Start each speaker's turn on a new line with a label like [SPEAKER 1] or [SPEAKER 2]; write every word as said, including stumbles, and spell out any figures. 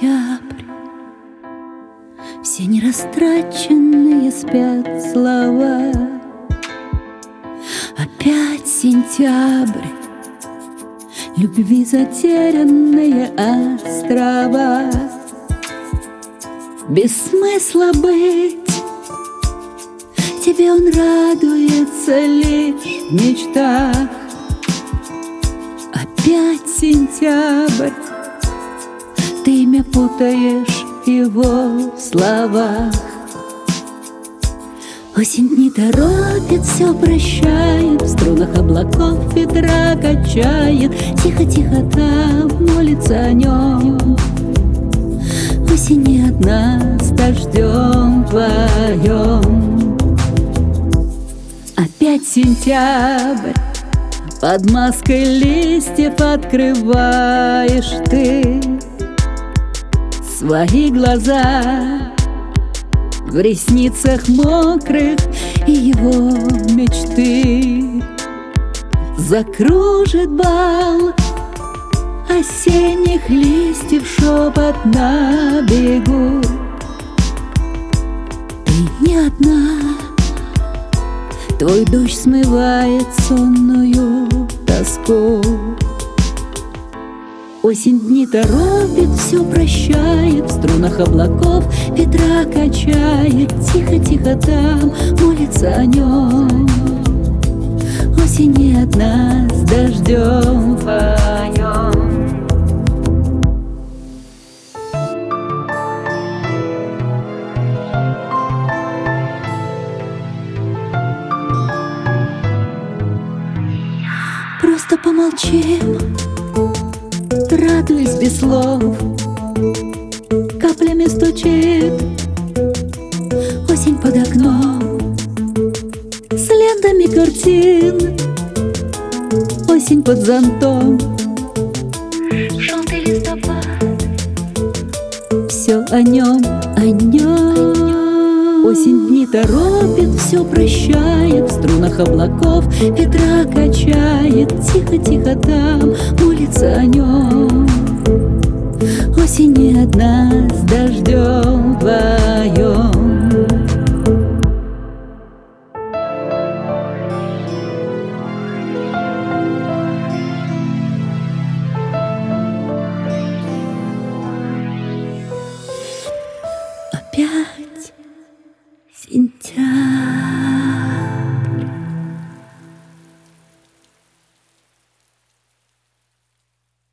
[SPEAKER 1] сентябрь, все нерастраченные спят слова. Опять сентябрь, любви затерянные острова. Без смысла быть, тебе он радуется лишь в мечтах. Опять сентябрь, ты имя путаешь в его словах. Осень не торопит, все прощает, в струнах облаков ветра качает. Тихо-тихо там молится о нем. Осень не одна, с дождем вдвоем. Опять сентябрь, под маской листьев открываешь ты свои глаза. В ресницах мокрых и его мечты закружит бал осенних листьев шепот на берегу. Ты не одна, твой дождь смывает сонную тоску. Осень дни торопит, все прощает, в струнах облаков ветра качает. Тихо-тихо там молится о нем. Осень не одна, с дождем вдвоем. Просто помолчим, радуясь без слов. Каплями стучит осень под окном, с лентами картин. Осень под зонтом, желтый листопад, все о нем, о нем. Осень дни торопит, все прощает, в струнах облаков ветра качает. Тихо-тихо там молится о нем. Осень не одна, с дождем вдвоем. Опять сентябрь.